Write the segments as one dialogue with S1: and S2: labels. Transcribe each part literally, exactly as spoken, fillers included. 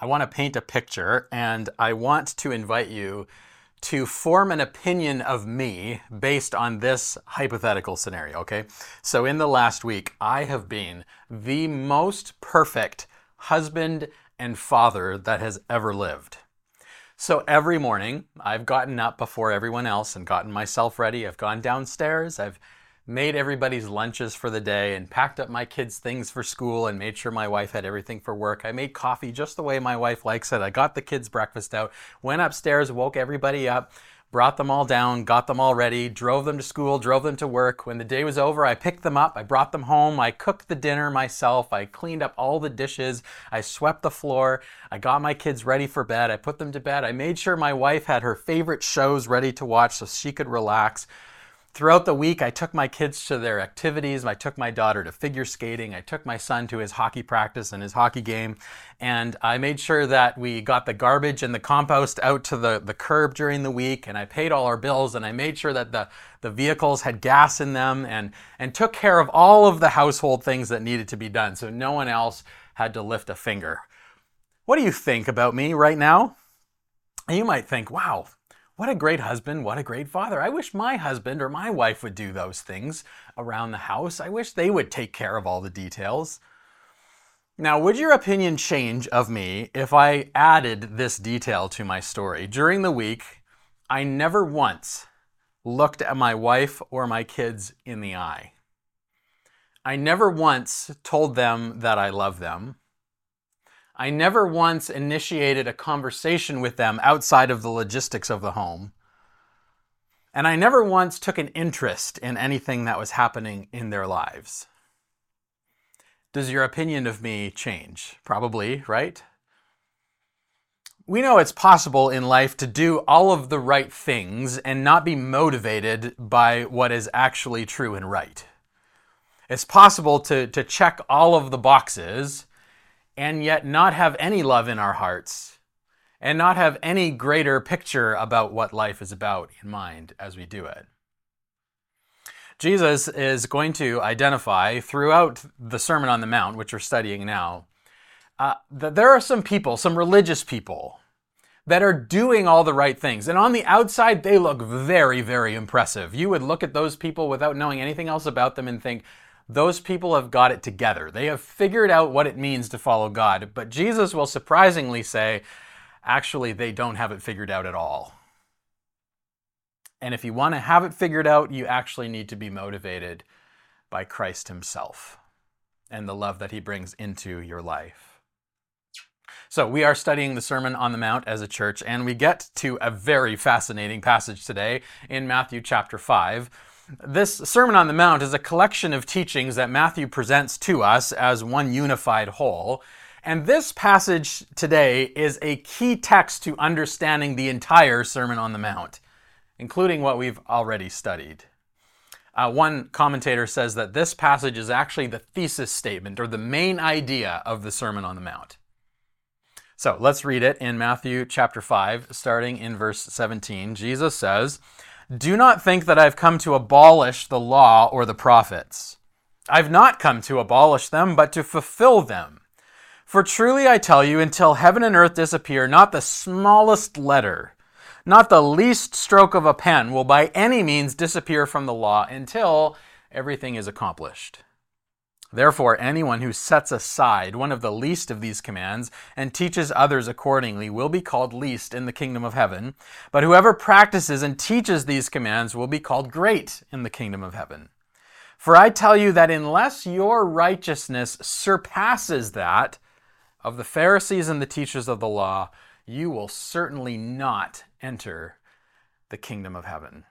S1: I want to paint a picture, and I want to invite you to form an opinion of me based on this hypothetical scenario, okay? So in the last week, I have been the most perfect husband and father that has ever lived. So every morning, I've gotten up before everyone else and gotten myself ready. I've gone downstairs, I've made everybody's lunches for the day and packed up my kids' things for school and made sure my wife had everything for work. I made coffee just the way my wife likes it. I got the kids' breakfast out, went upstairs, woke everybody up, brought them all down, got them all ready, drove them to school, drove them to work. When the day was over, I picked them up, I brought them home, I cooked the dinner myself, I cleaned up all the dishes, I swept the floor, I got my kids ready for bed, I put them to bed, I made sure my wife had her favorite shows ready to watch so she could relax. Throughout the week, I took my kids to their activities. I took my daughter to figure skating. I took my son to his hockey practice and his hockey game. And I made sure that we got the garbage and the compost out to the, the curb during the week. And I paid all our bills. And I made sure that the, the vehicles had gas in them and, and took care of all of the household things that needed to be done. So no one else had to lift a finger. What do you think about me right now? You might think, wow, what a great husband, what a great father. I wish my husband or my wife would do those things around the house. I wish they would take care of all the details. Now, would your opinion change of me if I added this detail to my story? During the week, I never once looked at my wife or my kids in the eye. I never once told them that I love them. I never once initiated a conversation with them outside of the logistics of the home. And I never once took an interest in anything that was happening in their lives. Does your opinion of me change? Probably, right? We know it's possible in life to do all of the right things and not be motivated by what is actually true and right. It's possible to, to check all of the boxes and yet not have any love in our hearts, and not have any greater picture about what life is about in mind as we do it. Jesus is going to identify throughout the Sermon on the Mount, which we're studying now, uh, that there are some people, some religious people, that are doing all the right things. And on the outside, they look very, very impressive. You would look at those people without knowing anything else about them and think, those people have got it together. They have figured out what it means to follow God. But Jesus will surprisingly say, actually, they don't have it figured out at all. And if you want to have it figured out, you actually need to be motivated by Christ himself and the love that he brings into your life. So we are studying the Sermon on the Mount as a church, and we get to a very fascinating passage today in Matthew chapter five. This Sermon on the Mount is a collection of teachings that Matthew presents to us as one unified whole. And this passage today is a key text to understanding the entire Sermon on the Mount, including what we've already studied. Uh, one commentator says that this passage is actually the thesis statement or the main idea of the Sermon on the Mount. So let's read it in Matthew chapter five, starting in verse seventeen. Jesus says, "Do not think that I've come to abolish the law or the prophets. I've not come to abolish them, but to fulfill them. For truly I tell you, until heaven and earth disappear, not the smallest letter, not the least stroke of a pen will by any means disappear from the law until everything is accomplished. Therefore, anyone who sets aside one of the least of these commands and teaches others accordingly will be called least in the kingdom of heaven. But whoever practices and teaches these commands will be called great in the kingdom of heaven. For I tell you that unless your righteousness surpasses that of the Pharisees and the teachers of the law, you will certainly not enter the kingdom of heaven."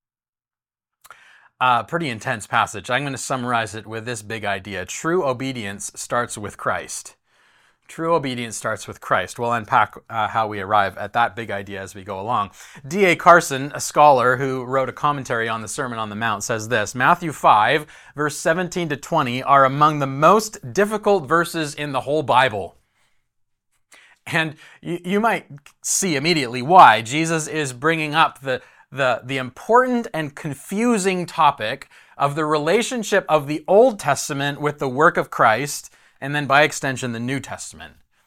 S1: Uh, pretty intense passage. I'm going to summarize it with this big idea. True obedience starts with Christ. True obedience starts with Christ. We'll unpack uh, how we arrive at that big idea as we go along. D A Carson, a scholar who wrote a commentary on the Sermon on the Mount, says this: Matthew five, verse seventeen to twenty are among the most difficult verses in the whole Bible. And you, you might see immediately why. Jesus is bringing up the The, the important and confusing topic of the relationship of the Old Testament with the work of Christ, and then by extension, the New Testament.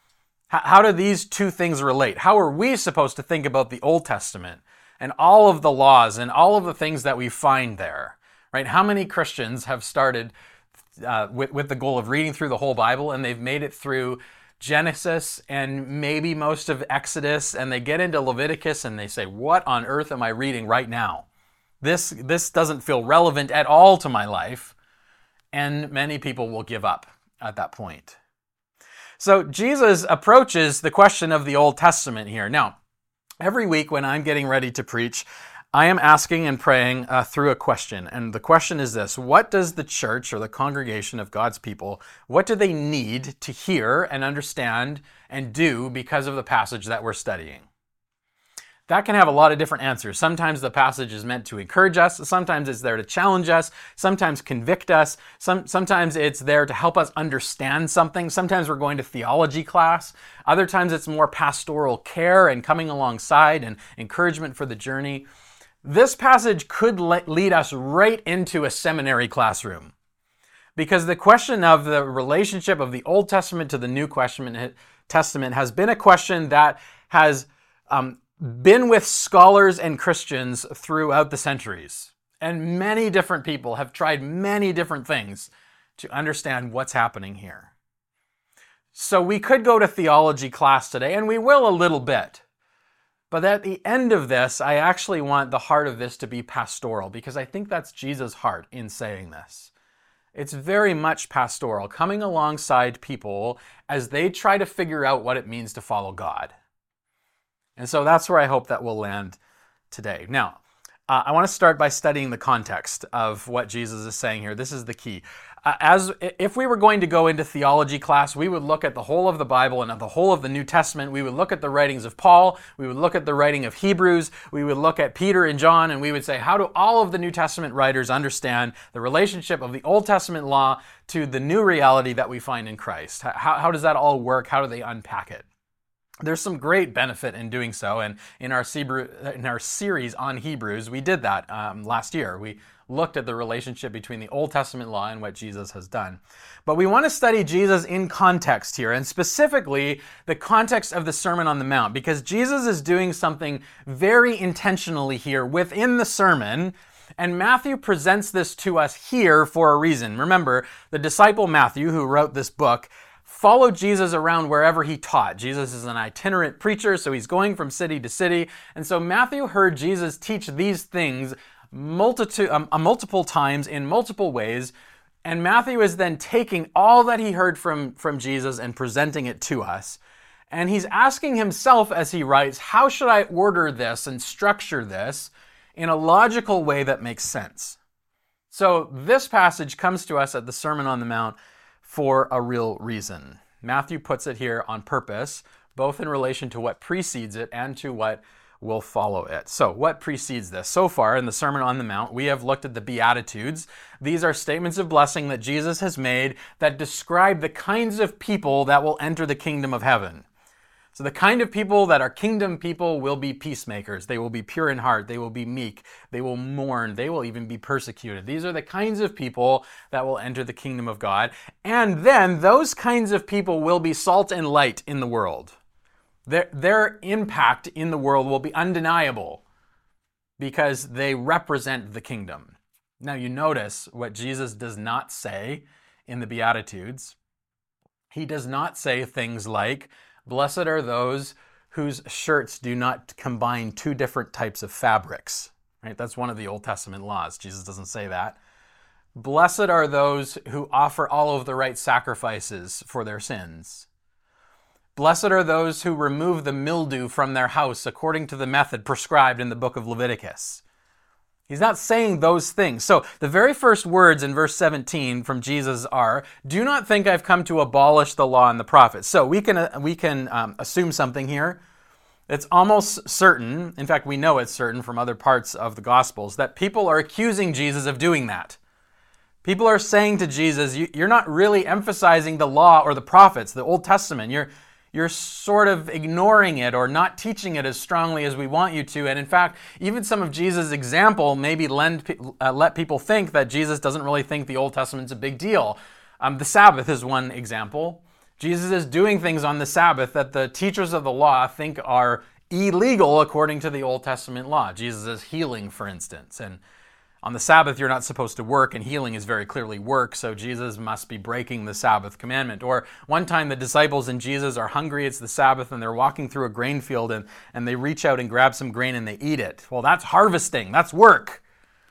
S1: H- how do these two things relate? How are we supposed to think about the Old Testament and all of the laws and all of the things that we find there? Right? How many Christians have started uh, with, with the goal of reading through the whole Bible, and they've made it through Genesis and maybe most of Exodus, and they get into Leviticus and they say, what on earth am I reading right now? This, this doesn't feel relevant at all to my life. And many people will give up at that point. So Jesus approaches the question of the Old Testament here. Now, every week when I'm getting ready to preach, I am asking and praying uh, through a question. And the question is this: what does the church or the congregation of God's people, what do they need to hear and understand and do because of the passage that we're studying? That can have a lot of different answers. Sometimes the passage is meant to encourage us. Sometimes it's there to challenge us. Sometimes convict us. Some, sometimes it's there to help us understand something. Sometimes we're going to theology class. Other times it's more pastoral care and coming alongside and encouragement for the journey. This passage could le- lead us right into a seminary classroom, because the question of the relationship of the Old Testament to the New Testament has been a question that has um, been with scholars and Christians throughout the centuries. And many different people have tried many different things to understand what's happening here. So we could go to theology class today, and we will a little bit. But at the end of this, I actually want the heart of this to be pastoral, because I think that's Jesus' heart in saying this. It's very much pastoral, coming alongside people as they try to figure out what it means to follow God. And so that's where I hope that we'll land today. Now, uh, I want to start by studying the context of what Jesus is saying here. This is the key. Uh, as if we were going to go into theology class, we would look at the whole of the Bible and at the whole of the New Testament. We would look at the writings of Paul. We would look at the writing of Hebrews. We would look at Peter and John, and we would say, how do all of the New Testament writers understand the relationship of the Old Testament law to the new reality that we find in Christ? How, how does that all work? How do they unpack it? There's some great benefit in doing so, and in our, in our series on Hebrews, we did that um, last year. We looked at the relationship between the Old Testament law and what Jesus has done. But we want to study Jesus in context here, and specifically the context of the Sermon on the Mount, because Jesus is doing something very intentionally here within the sermon, and Matthew presents this to us here for a reason. Remember, the disciple Matthew, who wrote this book, followed Jesus around wherever he taught. Jesus is an itinerant preacher, so he's going from city to city. And so Matthew heard Jesus teach these things multitude, um, multiple times in multiple ways. And Matthew is then taking all that he heard from, from Jesus and presenting it to us. And he's asking himself as he writes, how should I order this and structure this in a logical way that makes sense? So this passage comes to us at the Sermon on the Mount for a real reason. Matthew puts it here on purpose, both in relation to what precedes it and to what will follow it. So what precedes this? So far in the Sermon on the Mount, we have looked at the Beatitudes. These are statements of blessing that Jesus has made that describe the kinds of people that will enter the kingdom of heaven. So the kind of people that are kingdom people will be peacemakers. They will be pure in heart. They will be meek. They will mourn. They will even be persecuted. These are the kinds of people that will enter the kingdom of God. And then those kinds of people will be salt and light in the world. Their, their impact in the world will be undeniable because they represent the kingdom. Now you notice what Jesus does not say in the Beatitudes. He does not say things like, blessed are those whose shirts do not combine two different types of fabrics. Right? That's one of the Old Testament laws. Jesus doesn't say that. Blessed are those who offer all of the right sacrifices for their sins. Blessed are those who remove the mildew from their house according to the method prescribed in the book of Leviticus. He's not saying those things. So the very first words in verse seventeen from Jesus are, do not think I've come to abolish the law and the prophets. So we can, uh, we can um, assume something here. It's almost certain, in fact, we know it's certain from other parts of the Gospels, that people are accusing Jesus of doing that. People are saying to Jesus, you're not really emphasizing the law or the prophets, the Old Testament. You're You're sort of ignoring it or not teaching it as strongly as we want you to. And in fact, even some of Jesus' example maybe lend, uh, let people think that Jesus doesn't really think the Old Testament's a big deal. Um, the Sabbath is one example. Jesus is doing things on the Sabbath that the teachers of the law think are illegal according to the Old Testament law. Jesus is healing, for instance, and on the Sabbath, you're not supposed to work, and healing is very clearly work, so Jesus must be breaking the Sabbath commandment. Or one time the disciples and Jesus are hungry, it's the Sabbath, and they're walking through a grain field, and, and they reach out and grab some grain and they eat it. Well, that's harvesting, that's work.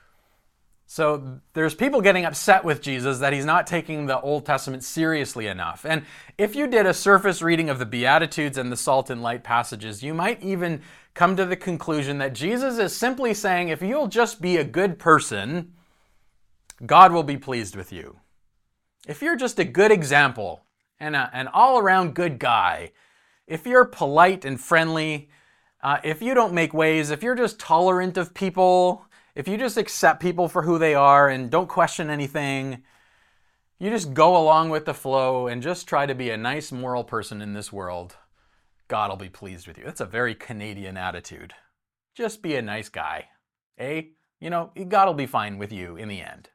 S1: So there's people getting upset with Jesus that he's not taking the Old Testament seriously enough. And if you did a surface reading of the Beatitudes and the Salt and Light passages, you might even come to the conclusion that Jesus is simply saying, if you'll just be a good person, God will be pleased with you. If you're just a good example and a, an all-around good guy, if you're polite and friendly, uh, if you don't make waves, if you're just tolerant of people, if you just accept people for who they are and don't question anything, you just go along with the flow and just try to be a nice moral person in this world, God will be pleased with you. That's a very Canadian attitude. Just be a nice guy. Eh? You know, God will be fine with you in the end.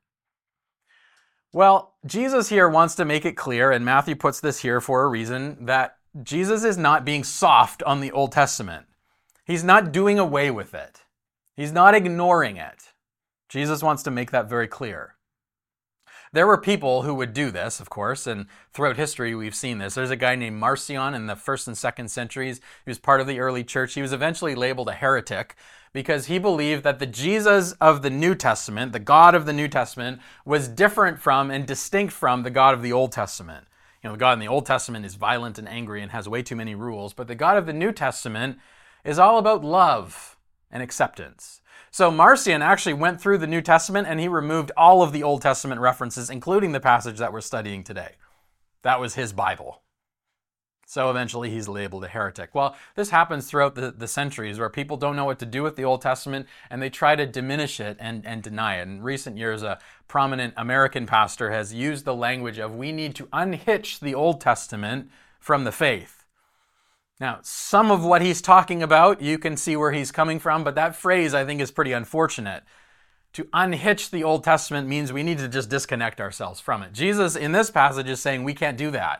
S1: Well, Jesus here wants to make it clear, and Matthew puts this here for a reason, that Jesus is not being soft on the Old Testament. He's not doing away with it. He's not ignoring it. Jesus wants to make that very clear. There were people who would do this, of course, and throughout history we've seen this. There's a guy named Marcion in the first and second centuries. He was part of the early church. He was eventually labeled a heretic because he believed that the Jesus of the New Testament, the God of the New Testament, was different from and distinct from the God of the Old Testament. You know, the God in the Old Testament is violent and angry and has way too many rules, but the God of the New Testament is all about love and acceptance. So Marcion actually went through the New Testament and he removed all of the Old Testament references, including the passage that we're studying today. That was his Bible. So eventually he's labeled a heretic. Well, this happens throughout the, the centuries where people don't know what to do with the Old Testament and they try to diminish it and, and deny it. In recent years, a prominent American pastor has used the language of we need to unhitch the Old Testament from the faith. Now, some of what he's talking about, you can see where he's coming from, but that phrase I think is pretty unfortunate. To unhitch the Old Testament means we need to just disconnect ourselves from it. Jesus in this passage is saying we can't do that.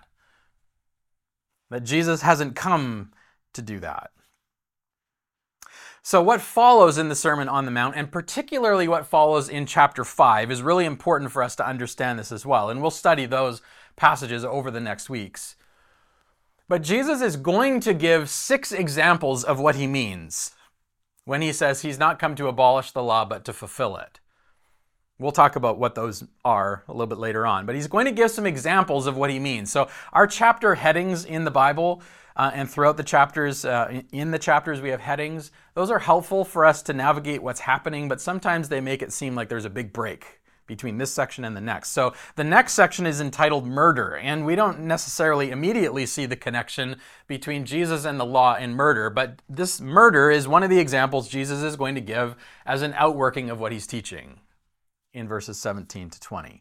S1: That Jesus hasn't come to do that. So what follows in the Sermon on the Mount, and particularly what follows in chapter five, is really important for us to understand this as well. And we'll study those passages over the next weeks. But Jesus is going to give six examples of what he means when he says he's not come to abolish the law, but to fulfill it. We'll talk about what those are a little bit later on, but he's going to give some examples of what he means. So our chapter headings in the Bible uh, and throughout the chapters, uh, in the chapters we have headings. Those are helpful for us to navigate what's happening, but sometimes they make it seem like there's a big break between this section and the next. So the next section is entitled Murder, and we don't necessarily immediately see the connection between Jesus and the law and murder, but this murder is one of the examples Jesus is going to give as an outworking of what he's teaching in verses seventeen to twenty.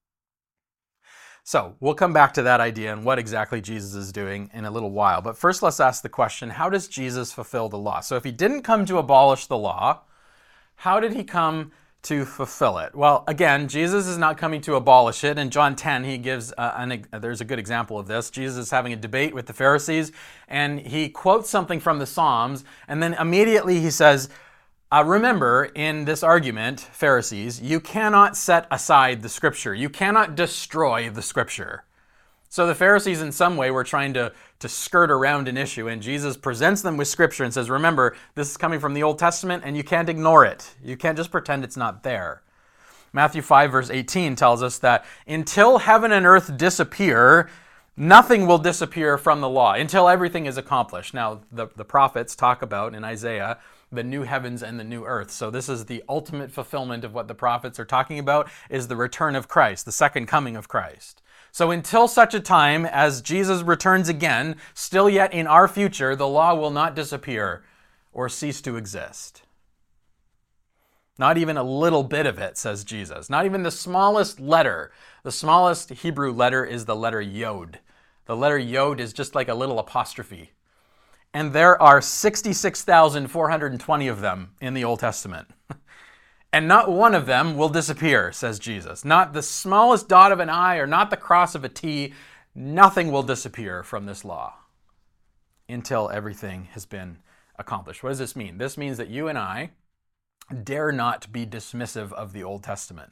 S1: So we'll come back to that idea and what exactly Jesus is doing in a little while. But first let's ask the question, how does Jesus fulfill the law? So if he didn't come to abolish the law, how did he come to fulfill it? Well, again, Jesus is not coming to abolish it. In John ten, he gives, uh, an, uh, there's a good example of this. Jesus is having a debate with the Pharisees, and he quotes something from the Psalms, and then immediately he says, uh, remember, in this argument, Pharisees, you cannot set aside the Scripture. You cannot destroy the Scripture. So the Pharisees in some way were trying to, to skirt around an issue, and Jesus presents them with Scripture and says, remember, this is coming from the Old Testament and you can't ignore it. You can't just pretend it's not there. Matthew five verse eighteen tells us that until heaven and earth disappear, nothing will disappear from the law, until everything is accomplished. Now, the, the prophets talk about in Isaiah the new heavens and the new earth. So this is the ultimate fulfillment of what the prophets are talking about, is the return of Christ, the second coming of Christ. So until such a time as Jesus returns again, still yet in our future, the law will not disappear or cease to exist. Not even a little bit of it, says Jesus. Not even the smallest letter. The smallest Hebrew letter is the letter Yod. The letter Yod is just like a little apostrophe. And there are sixty-six thousand four hundred twenty of them in the Old Testament. And not one of them will disappear, says Jesus. Not the smallest dot of an I or not the cross of a T. nothing will disappear from this law until everything has been accomplished. What does this mean? This means that you and I dare not be dismissive of the Old Testament.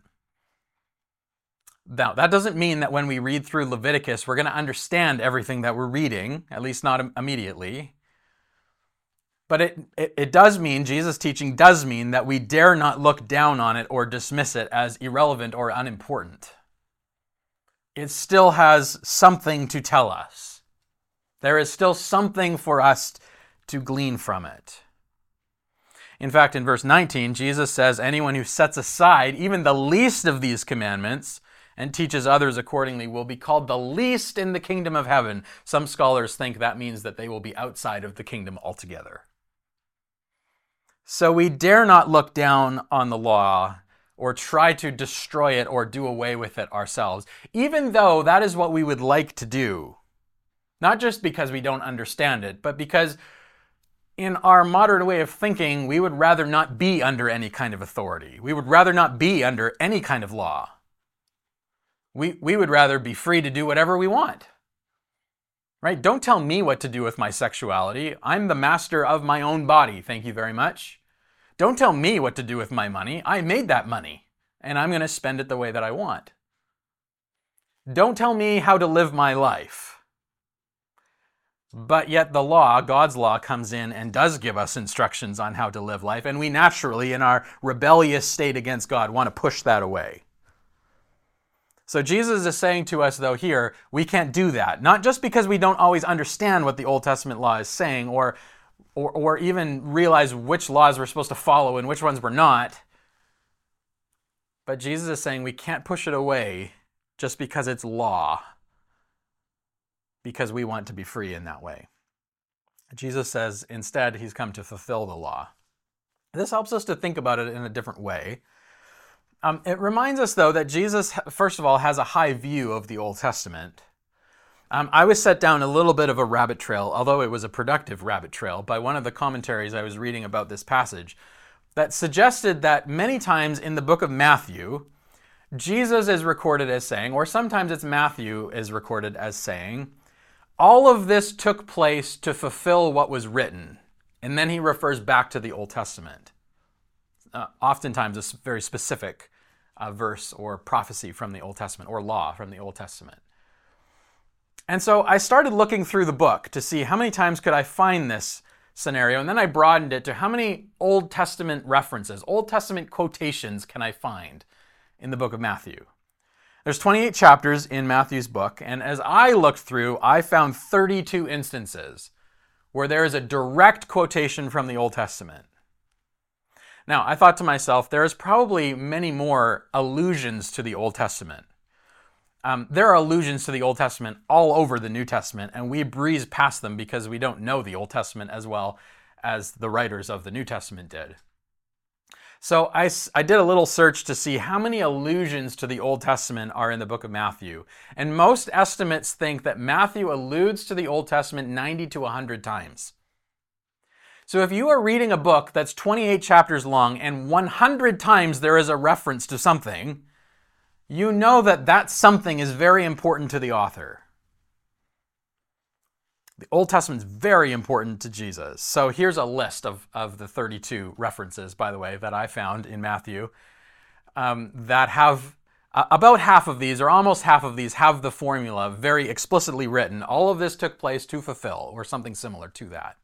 S1: Now, that doesn't mean that when we read through Leviticus, we're going to understand everything that we're reading, at least not immediately. But it, it, it does mean, Jesus' teaching does mean that we dare not look down on it or dismiss it as irrelevant or unimportant. It still has something to tell us. There is still something for us to glean from it. In fact, in verse nineteen, Jesus says, anyone who sets aside even the least of these commandments and teaches others accordingly will be called the least in the kingdom of heaven. Some scholars think that means that they will be outside of the kingdom altogether. So we dare not look down on the law or try to destroy it or do away with it ourselves, even though that is what we would like to do. Not just because we don't understand it, but because in our modern way of thinking, we would rather not be under any kind of authority. We would rather not be under any kind of law. We, we would rather be free to do whatever we want. Right? Don't tell me what to do with my sexuality. I'm the master of my own body. Thank you very much. Don't tell me what to do with my money. I made that money, and I'm going to spend it the way that I want. Don't tell me how to live my life. But yet the law, God's law, comes in and does give us instructions on how to live life, and we naturally, in our rebellious state against God, want to push that away. So Jesus is saying to us, though, here, we can't do that. Not just because we don't always understand what the Old Testament law is saying, or, or, or even realize which laws we're supposed to follow and which ones we're not. But Jesus is saying we can't push it away just because it's law, because we want to be free in that way. Jesus says instead he's come to fulfill the law. This helps us to think about it in a different way. Um, it reminds us, though, that Jesus, first of all, has a high view of the Old Testament. Um, I was set down a little bit of a rabbit trail, although it was a productive rabbit trail, by one of the commentaries I was reading about this passage that suggested that many times in the book of Matthew, Jesus is recorded as saying, or sometimes it's Matthew is recorded as saying, all of this took place to fulfill what was written. And then he refers back to the Old Testament. Uh, oftentimes a very specific uh, verse or prophecy from the Old Testament, or law from the Old Testament. And so I started looking through the book to see how many times could I find this scenario, and then I broadened it to how many Old Testament references, Old Testament quotations can I find in the book of Matthew. There's twenty-eight chapters in Matthew's book, and as I looked through, I found thirty-two instances where there is a direct quotation from the Old Testament. Now, I thought to myself, there is probably many more allusions to the Old Testament. Um, there are allusions to the Old Testament all over the New Testament, and we breeze past them because we don't know the Old Testament as well as the writers of the New Testament did. So I, I did a little search to see how many allusions to the Old Testament are in the book of Matthew. And most estimates think that Matthew alludes to the Old Testament ninety to one hundred times. So if you are reading a book that's twenty-eight chapters long and one hundred times there is a reference to something, you know that that something is very important to the author. The Old Testament is very important to Jesus. So here's a list of, of the thirty-two references, by the way, that I found in Matthew um, that have, uh, about half of these, or almost half of these, have the formula very explicitly written. All of this took place to fulfill, or something similar to that.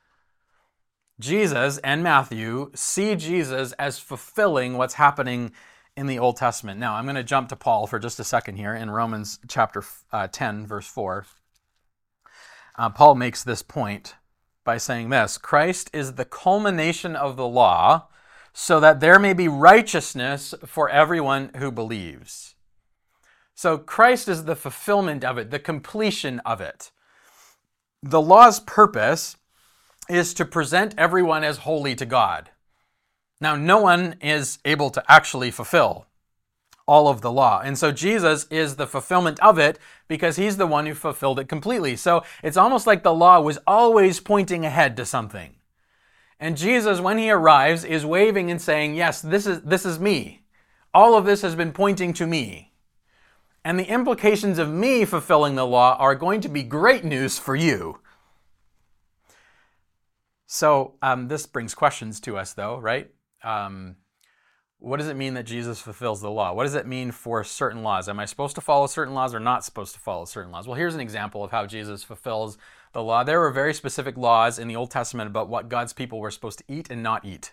S1: Jesus and Matthew see Jesus as fulfilling what's happening in the Old Testament. Now, I'm going to jump to Paul for just a second here in Romans chapter uh, ten, verse four. Uh, Paul makes this point by saying this: Christ is the culmination of the law, so that there may be righteousness for everyone who believes. So Christ is the fulfillment of it, the completion of it. The law's purpose is to present everyone as holy to God. Now, no one is able to actually fulfill all of the law. And so Jesus is the fulfillment of it because he's the one who fulfilled it completely. So it's almost like the law was always pointing ahead to something. And Jesus, when he arrives, is waving and saying, yes, this is, this is me. All of this has been pointing to me. And the implications of me fulfilling the law are going to be great news for you. So um, this brings questions to us, though, right? Um, what does it mean that Jesus fulfills the law? What does it mean for certain laws? Am I supposed to follow certain laws or not supposed to follow certain laws? Well, here's an example of how Jesus fulfills the law. There were very specific laws in the Old Testament about what God's people were supposed to eat and not eat.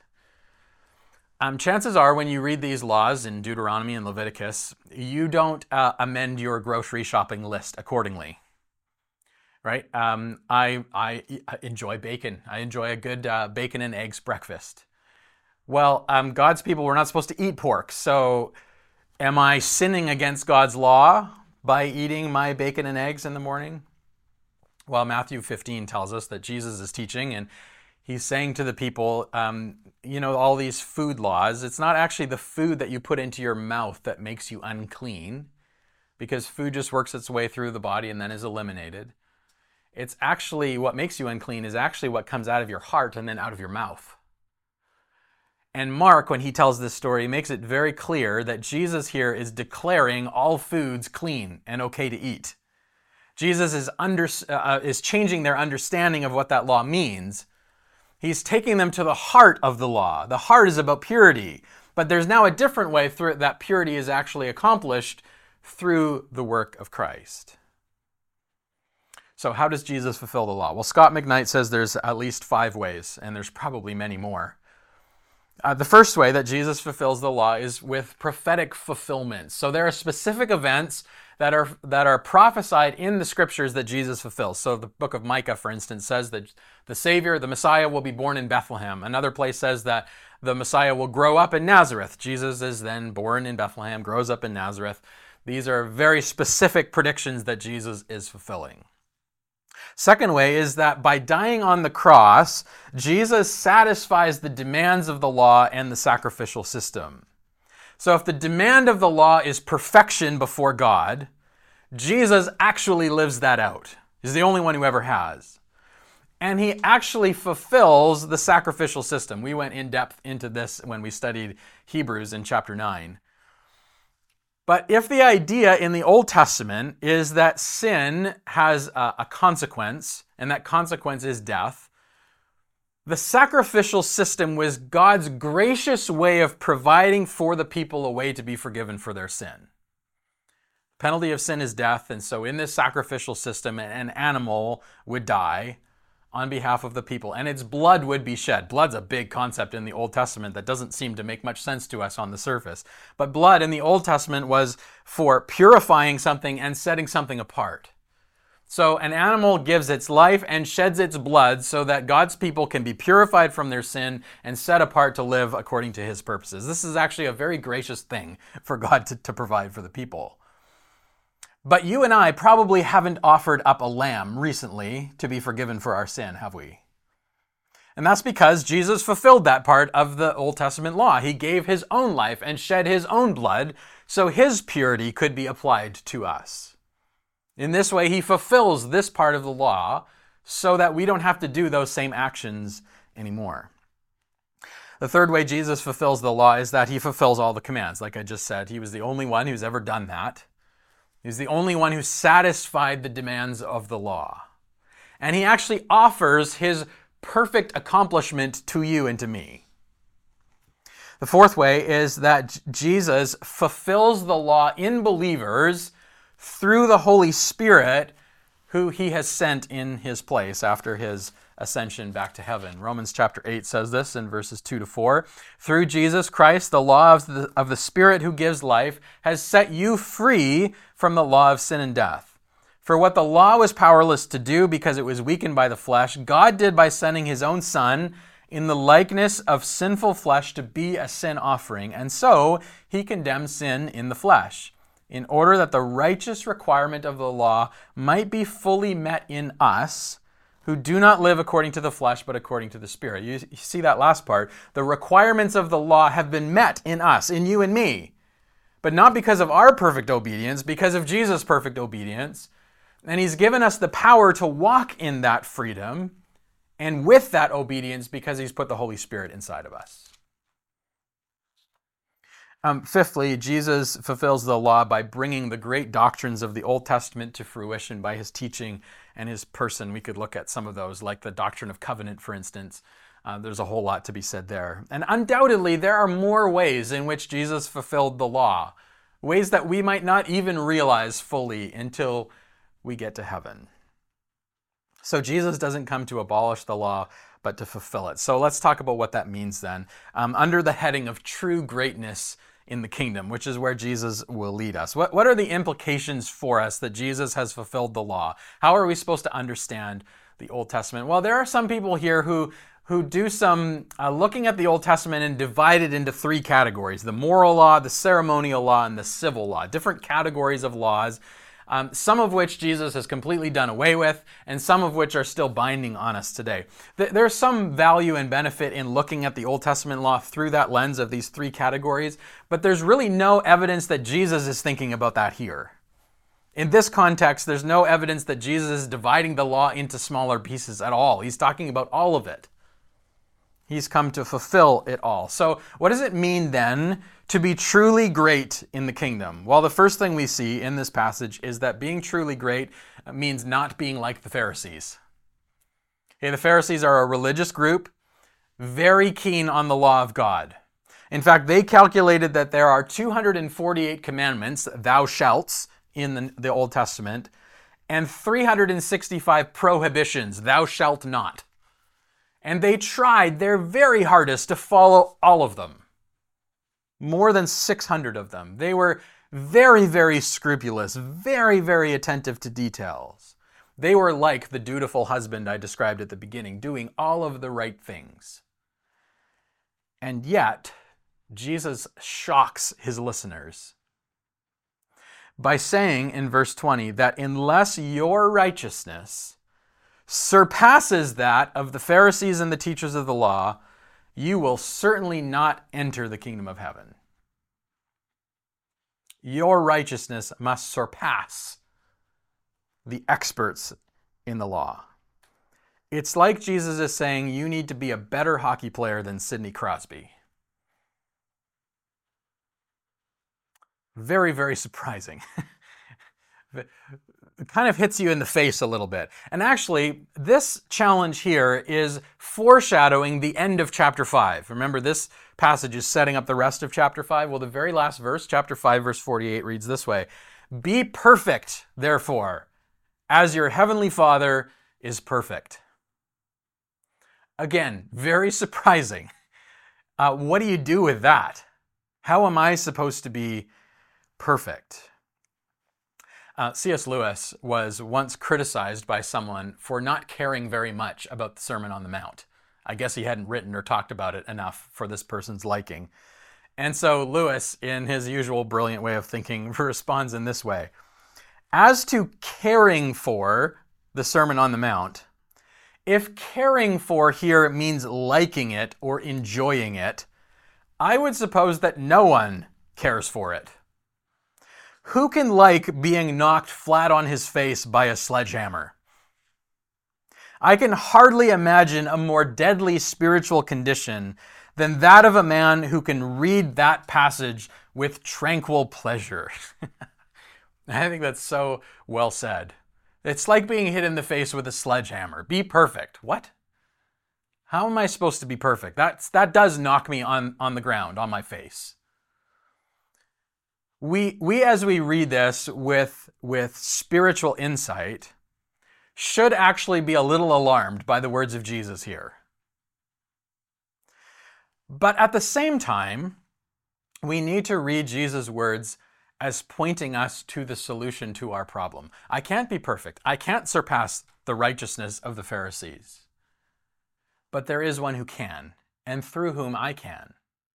S1: Um, chances are when you read these laws in Deuteronomy and Leviticus, you don't uh, amend your grocery shopping list accordingly. Right? Um, I, I enjoy bacon. I enjoy a good uh, bacon and eggs breakfast. Well, um, God's people were not supposed to eat pork. So am I sinning against God's law by eating my bacon and eggs in the morning? Well, Matthew fifteen tells us that Jesus is teaching and he's saying to the people, um, you know, all these food laws, it's not actually the food that you put into your mouth that makes you unclean, because food just works its way through the body and then is eliminated. It's actually what makes you unclean is actually what comes out of your heart and then out of your mouth. And Mark, when he tells this story, makes it very clear that Jesus here is declaring all foods clean and okay to eat. Jesus is, under, uh, is changing their understanding of what that law means. He's taking them to the heart of the law. The heart is about purity, but there's now a different way through it that purity is actually accomplished through the work of Christ. So how does Jesus fulfill the law? Well, Scott McKnight says there's at least five ways, and there's probably many more. Uh, the first way that Jesus fulfills the law is with prophetic fulfillment. So there are specific events that are that are prophesied in the scriptures that Jesus fulfills. So the book of Micah, for instance, says that the Savior, the Messiah, will be born in Bethlehem. Another place says that the Messiah will grow up in Nazareth. Jesus is then born in Bethlehem, grows up in Nazareth. These are very specific predictions that Jesus is fulfilling. Second way is that by dying on the cross, Jesus satisfies the demands of the law and the sacrificial system. So if the demand of the law is perfection before God, Jesus actually lives that out. He's the only one who ever has. And he actually fulfills the sacrificial system. We went in depth into this when we studied Hebrews in chapter nine. But if the idea in the Old Testament is that sin has a, a consequence, and that consequence is death, the sacrificial system was God's gracious way of providing for the people a way to be forgiven for their sin. The penalty of sin is death, and so in this sacrificial system, an animal would die on behalf of the people, and its blood would be shed. Blood's a big concept in the Old Testament that doesn't seem to make much sense to us on the surface. But blood in the Old Testament was for purifying something and setting something apart. So an animal gives its life and sheds its blood so that God's people can be purified from their sin and set apart to live according to his purposes. This is actually a very gracious thing for God to, to provide for the people. But you and I probably haven't offered up a lamb recently to be forgiven for our sin, have we? And that's because Jesus fulfilled that part of the Old Testament law. He gave his own life and shed his own blood so his purity could be applied to us. In this way, he fulfills this part of the law so that we don't have to do those same actions anymore. The third way Jesus fulfills the law is that he fulfills all the commands. Like I just said, he was the only one who's ever done that. He's the only one who satisfied the demands of the law. And he actually offers his perfect accomplishment to you and to me. The fourth way is that Jesus fulfills the law in believers through the Holy Spirit, who he has sent in his place after his ascension back to heaven. Romans chapter eight says this in verses two to four. Through Jesus Christ, the law of the, of the Spirit who gives life has set you free from the law of sin and death. For what the law was powerless to do because it was weakened by the flesh, God did by sending his own Son in the likeness of sinful flesh to be a sin offering. And so he condemned sin in the flesh, in order that the righteous requirement of the law might be fully met in us, who do not live according to the flesh, but according to the Spirit. You, you see that last part. The requirements of the law have been met in us, in you and me. But not because of our perfect obedience, because of Jesus' perfect obedience. And he's given us the power to walk in that freedom and with that obedience because he's put the Holy Spirit inside of us. Um, fifthly, Jesus fulfills the law by bringing the great doctrines of the Old Testament to fruition by his teaching and his person. We could look at some of those, like the doctrine of covenant, for instance. Uh, there's a whole lot to be said there. And undoubtedly, there are more ways in which Jesus fulfilled the law, ways that we might not even realize fully until we get to heaven. So Jesus doesn't come to abolish the law, but to fulfill it. So let's talk about what that means then. Um, under the heading of true greatness in the kingdom, which is where Jesus will lead us. What, what are the implications for us that Jesus has fulfilled the law? How are we supposed to understand the Old Testament? Well, there are some people here who, who do some uh, looking at the Old Testament and divide it into three categories: the moral law, the ceremonial law, and the civil law. Different categories of laws, um, some of which Jesus has completely done away with, and some of which are still binding on us today. Th- there's some value and benefit in looking at the Old Testament law through that lens of these three categories, but there's really no evidence that Jesus is thinking about that here. In this context, there's no evidence that Jesus is dividing the law into smaller pieces at all. He's talking about all of it. He's come to fulfill it all. So what does it mean then to be truly great in the kingdom? Well, the first thing we see in this passage is that being truly great means not being like the Pharisees. Okay, the Pharisees are a religious group, very keen on the law of God. In fact, they calculated that there are two hundred forty-eight commandments, thou shalts, in the, the Old Testament, and three hundred sixty-five prohibitions, thou shalt not. And they tried their very hardest to follow all of them. More than six hundred of them. They were very, very scrupulous, very, very attentive to details. They were like the dutiful husband I described at the beginning, doing all of the right things. And yet, Jesus shocks his listeners by saying in verse twenty that unless your righteousness surpasses that of the Pharisees and the teachers of the law, you will certainly not enter the kingdom of heaven. Your righteousness must surpass the experts in the law. It's like Jesus is saying you need to be a better hockey player than Sidney Crosby. Very, very surprising. It kind of hits you in the face a little bit. And actually, this challenge here is foreshadowing the end of chapter five. Remember, this passage is setting up the rest of chapter five. Well, the very last verse, chapter five, verse forty-eight, reads this way: "Be perfect, therefore, as your heavenly Father is perfect." Again, very surprising. Uh, what do you do with that? How am I supposed to be perfect? Uh, C S Lewis was once criticized by someone for not caring very much about the Sermon on the Mount. I guess he hadn't written or talked about it enough for this person's liking. And so Lewis, in his usual brilliant way of thinking, responds in this way: as to caring for the Sermon on the Mount, if caring for here means liking it or enjoying it, I would suppose that no one cares for it. Who can like being knocked flat on his face by a sledgehammer? I can hardly imagine a more deadly spiritual condition than that of a man who can read that passage with tranquil pleasure. I think that's so well said. It's like being hit in the face with a sledgehammer. Be perfect. What? How am I supposed to be perfect? That's, that does knock me on, on the ground, on my face. We, we, as we read this with, with spiritual insight, should actually be a little alarmed by the words of Jesus here. But at the same time, we need to read Jesus' words as pointing us to the solution to our problem. I can't be perfect. I can't surpass the righteousness of the Pharisees. But there is one who can, and through whom I can.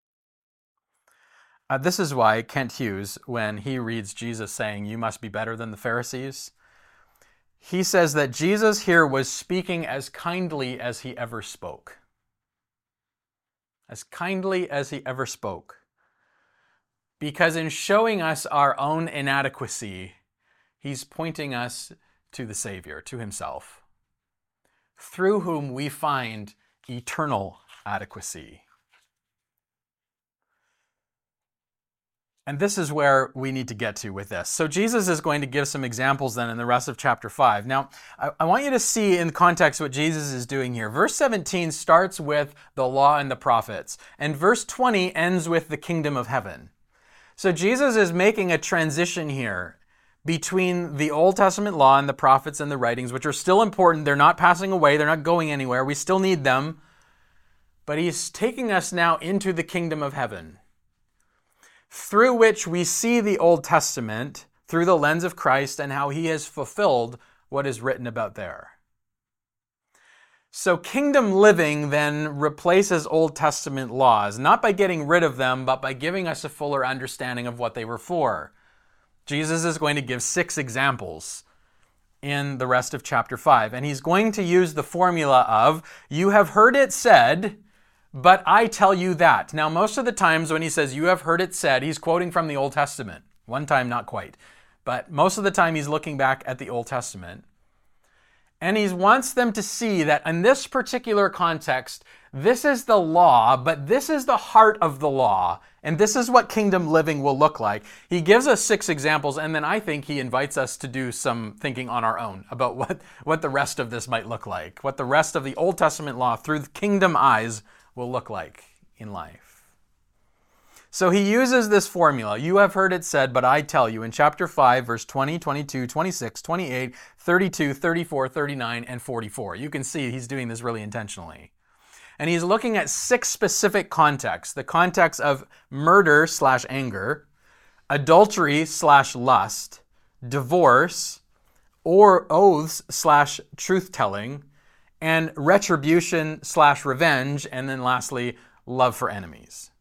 S1: Uh, this is why Kent Hughes, when he reads Jesus saying, "You must be better than the Pharisees," he says that Jesus here was speaking as kindly as he ever spoke. As kindly as he ever spoke. Because in showing us our own inadequacy, he's pointing us to the Savior, to himself, through whom we find eternal adequacy. And this is where we need to get to with this. So Jesus is going to give some examples then in the rest of chapter five. Now, I, I want you to see in context what Jesus is doing here. Verse seventeen starts with the law and the prophets, and verse twenty ends with the kingdom of heaven. So Jesus is making a transition here between the Old Testament law and the prophets and the writings, which are still important. They're not passing away. They're not going anywhere. We still need them. But he's taking us now into the kingdom of heaven, through which we see the Old Testament through the lens of Christ and how he has fulfilled what is written about there. So kingdom living then replaces Old Testament laws, not by getting rid of them, but by giving us a fuller understanding of what they were for. Jesus is going to give six examples in the rest of chapter five, and he's going to use the formula of, you have heard it said, but I tell you that. Now, most of the times when he says, you have heard it said, he's quoting from the Old Testament. One time, not quite. But most of the time, he's looking back at the Old Testament. And he wants them to see that in this particular context, this is the law, but this is the heart of the law. And this is what kingdom living will look like. He gives us six examples, and then I think he invites us to do some thinking on our own about what, what the rest of this might look like, what the rest of the Old Testament law through kingdom eyes will look like in life. So he uses this formula. You have heard it said, but I tell you, in chapter five, verse twenty, twenty-two, twenty-six, twenty-eight, thirty-two, thirty-four, thirty-nine, and forty-four. You can see he's doing this really intentionally. And he's looking at six specific contexts. The context of murder slash anger, adultery slash lust, divorce, or oaths slash truth-telling, and retribution slash revenge, and then lastly, love for enemies.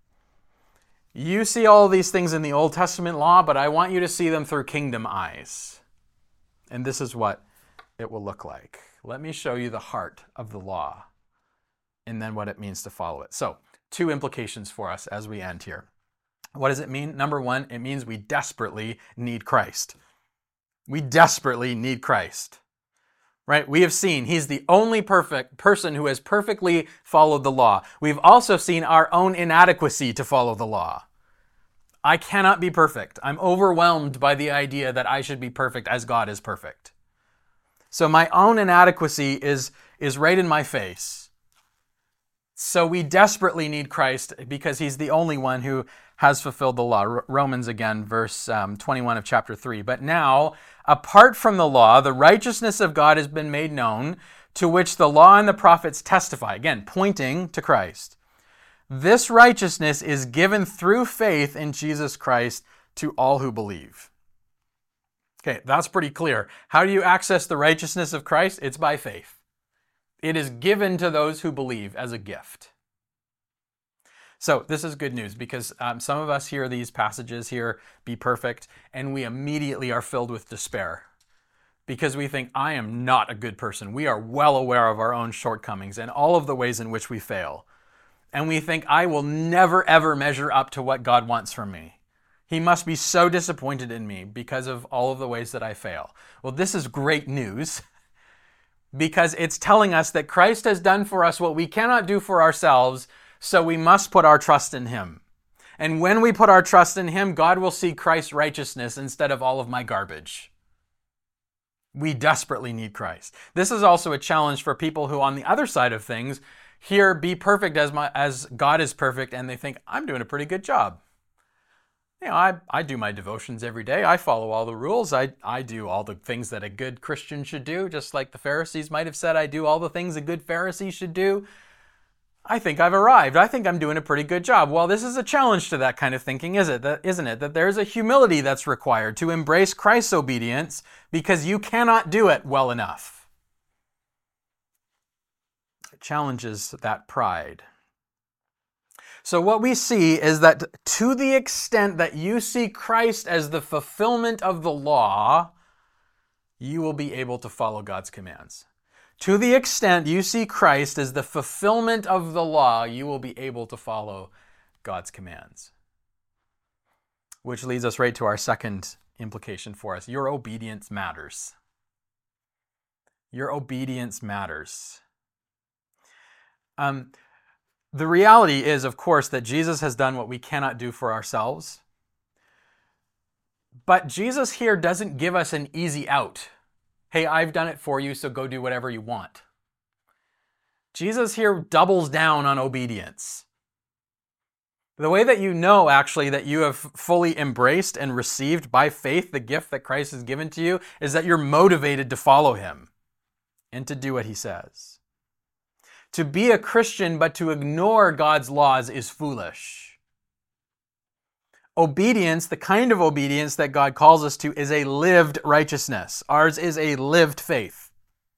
S1: You see all these things in the Old Testament law, but I want you to see them through kingdom eyes. And this is what it will look like. Let me show you the heart of the law, and then what it means to follow it. So, two implications for us as we end here. What does it mean? Number one, it means we desperately need Christ. We desperately need Christ. Right? We have seen he's the only perfect person who has perfectly followed the law. We've also seen our own inadequacy to follow the law. I cannot be perfect. I'm overwhelmed by the idea that I should be perfect as God is perfect. So my own inadequacy is, is right in my face. So we desperately need Christ because he's the only one who has fulfilled the law. R- Romans again, verse um, twenty-one of chapter three. But now, apart from the law, the righteousness of God has been made known, to which the law and the prophets testify. Again, pointing to Christ. This righteousness is given through faith in Jesus Christ to all who believe. Okay, that's pretty clear. How do you access the righteousness of Christ? It's by faith. It is given to those who believe as a gift. So this is good news because um, some of us hear these passages here, be perfect, and we immediately are filled with despair because we think, I am not a good person. We are well aware of our own shortcomings and all of the ways in which we fail. And we think, I will never, ever measure up to what God wants from me. He must be so disappointed in me because of all of the ways that I fail. Well, this is great news because it's telling us that Christ has done for us what we cannot do for ourselves, so we must put our trust in him. And when we put our trust in him, God will see Christ's righteousness instead of all of my garbage. We desperately need Christ. This is also a challenge for people who, on the other side of things, hear be perfect as my as God is perfect, and they think, I'm doing a pretty good job. You know, I, I do my devotions every day. I follow all the rules. I, I do all the things that a good Christian should do, just like the Pharisees might have said, I do all the things a good Pharisee should do. I think I've arrived. I think I'm doing a pretty good job. Well, this is a challenge to that kind of thinking, is it? That, isn't it? That there's a humility that's required to embrace Christ's obedience because you cannot do it well enough. It challenges that pride. So what we see is that to the extent that you see Christ as the fulfillment of the law, you will be able to follow God's commands. To the extent you see Christ as the fulfillment of the law, you will be able to follow God's commands. Which leads us right to our second implication for us. Your obedience matters. Your obedience matters. Um, the reality is, of course, that Jesus has done what we cannot do for ourselves. But Jesus here doesn't give us an easy out. Hey, I've done it for you, so go do whatever you want. Jesus here doubles down on obedience. The way that you know, actually, that you have fully embraced and received by faith the gift that Christ has given to you is that you're motivated to follow him and to do what he says. To be a Christian but to ignore God's laws is foolish. Obedience, the kind of obedience that God calls us to, is a lived righteousness. Ours is a lived faith.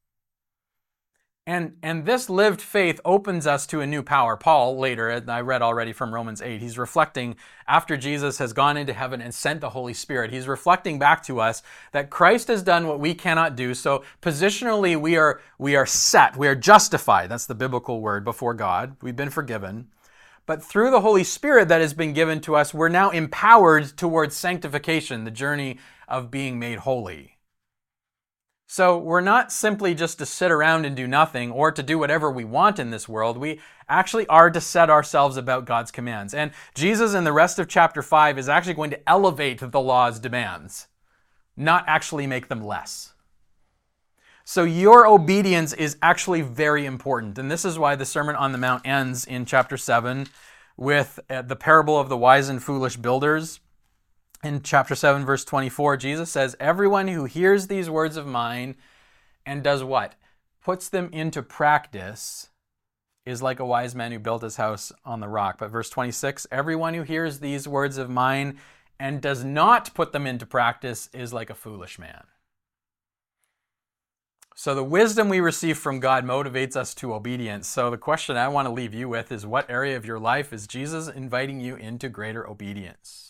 S1: And, and this lived faith opens us to a new power. Paul, later, and I read already from Romans eight, he's reflecting after Jesus has gone into heaven and sent the Holy Spirit. He's reflecting back to us that Christ has done what we cannot do. So positionally, we are, we are set. We are justified. That's the biblical word before God. We've been forgiven. But through the Holy Spirit that has been given to us, we're now empowered towards sanctification, the journey of being made holy. So we're not simply just to sit around and do nothing or to do whatever we want in this world. We actually are to set ourselves about God's commands. And Jesus in the rest of chapter five is actually going to elevate the law's demands, not actually make them less. So your obedience is actually very important. And this is why the Sermon on the Mount ends in chapter seven with the parable of the wise and foolish builders. In chapter seven, verse twenty-four, Jesus says, everyone who hears these words of mine and does what? Puts them into practice is like a wise man who built his house on the rock. But verse twenty-six, everyone who hears these words of mine and does not put them into practice is like a foolish man. So the wisdom we receive from God motivates us to obedience. So the question I want to leave you with is, what area of your life is Jesus inviting you into greater obedience?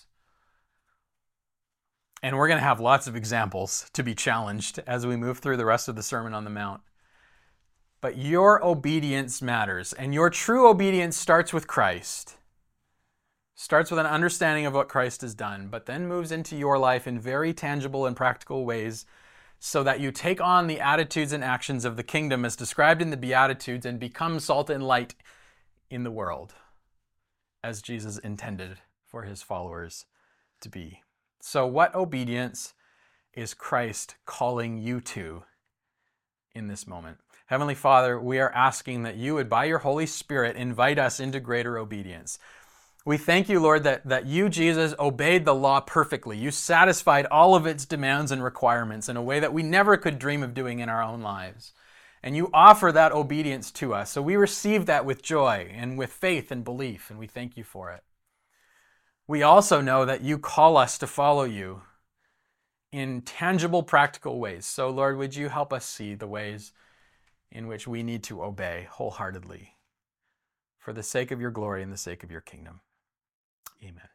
S1: And we're going to have lots of examples to be challenged as we move through the rest of the Sermon on the Mount. But your obedience matters, and your true obedience starts with Christ. Starts with an understanding of what Christ has done, but then moves into your life in very tangible and practical ways so that you take on the attitudes and actions of the kingdom as described in the Beatitudes and become salt and light in the world as Jesus intended for his followers to be. So what obedience is Christ calling you to in this moment? Heavenly Father, we are asking that you would, by your Holy Spirit, invite us into greater obedience. We thank you, Lord, that, that you, Jesus, obeyed the law perfectly. You satisfied all of its demands and requirements in a way that we never could dream of doing in our own lives. And you offer that obedience to us. So we receive that with joy and with faith and belief, and we thank you for it. We also know that you call us to follow you in tangible, practical ways. So, Lord, would you help us see the ways in which we need to obey wholeheartedly for the sake of your glory and the sake of your kingdom. Amen.